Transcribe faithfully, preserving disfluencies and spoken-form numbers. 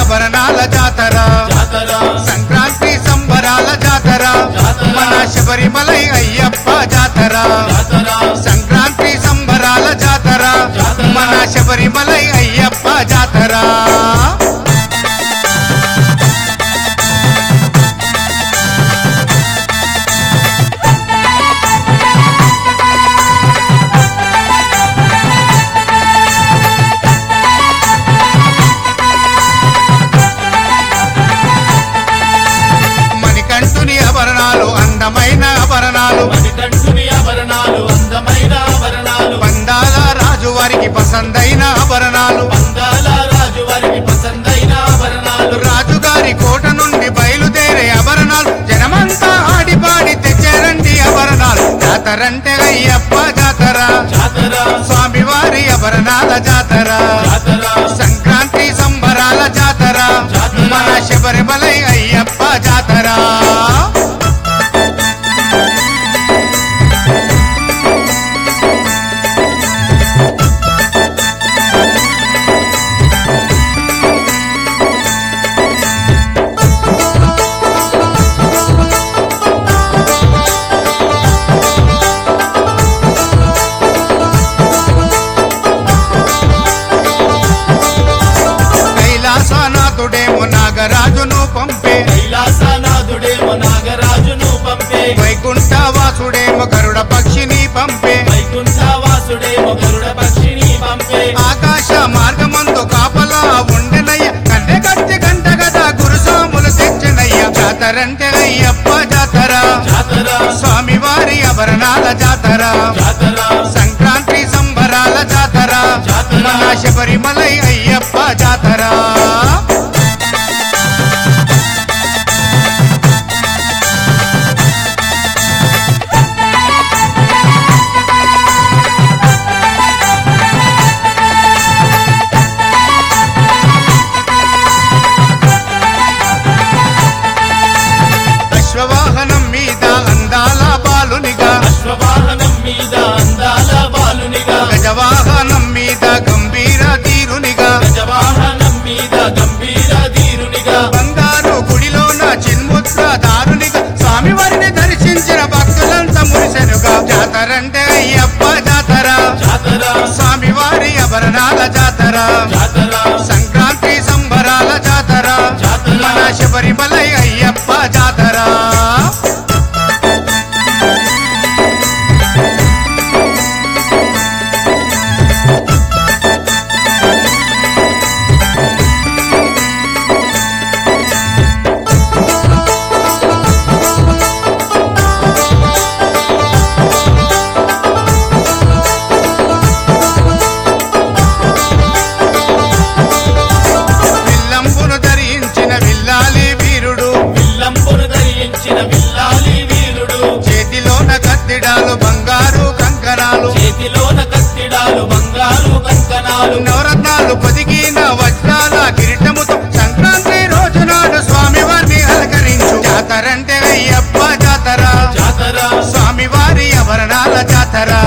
ఆభరణాల జాతర సంక్రాంతి సంబరాల జాతర మన శబరిమలై అయ్యప్ప జాతర సంక్రాంతి సంబరాల జాతర మన శబరిమలై అయ్యప్ప జాతర అందమైన ఆభరణాలు అందమైన ఆభరణాలు పందాల రాజు వారికి పసందైన ఆభరణాలు పందాల రాజు వారికి పసందైన ఆభరణాలు రాజుగారి కోట నుండి బయలుదేరే ఆభరణాలు జనమంతా ఆడిపాడి తెచ్చారండి ఆభరణాలు జాతరంటే అయ్యప్ప జాతర జాతర స్వామివారి ఆభరణాల జాతర సంక్రాంతి సంబరాల జాతర మన శబరిమలై అయ్యప్ప జాతర కైలాసనాథుడేమో నాగరాజును పంపే కైలాసనాథుడేమో నాగరాజును పంపే వైకుంఠవాసుడేమో గరుడ పక్షిని పంపే వైకుంఠవాసుడేమో గరుడ పక్షిని పంపే ఆకాశ మార్గమందు కాపలా ఉండెనయ్య కన్నె కట్టి గంట గదా గురుసాములు తెచ్చనయ్య జాతరంటే అయ్యప్ప జాతర జాతర స్వామివారి ఆభరణాల జాతర జాతర సంక్రాంతి సంబరాల జాతర మన శబరిమలై అయ్యప్ప జాతర అశ్వవాహనం మీద అందాల బాలునిగా అశ్వవాహనం మీద అందాల బాలునిగా గజవాహనం మీద గంభీర తీరునిగా గజవాహనం మీద గంభీర ధీరునిగా బంగారు గుడిలోన చిన్ముద్ర దారునిగా స్వామివారిని దర్శించిన భక్తులంతా మురిసెనుగా జాతరంటే అయ్యప్ప జాతర జాతర స్వామివారి ఆభరణాల జాతర జాతర సంక్రాంతి సంబరాల జాతర జాతర మన శబరిమలై అయ్యప్ప జాతర విల్లంబును ధరించిన విల్లాలి వీరుడు విల్లంబును ధరించిన విల్లాలి వీరుడు చేతిలోన కత్తిడాలు బంగారు కంకణాలు చేతిలోన కత్తిడాలు బంగారు కంకణాలు నవరత్నాలు పొదిగిన వజ్రాల కిరీటముతో సంక్రాంతి రోజు నాడు స్వామివారిని అలంకరించు జాతరంటే అయ్యప్ప జాతర జాతర స్వామివారి ఆభరణాల జాతర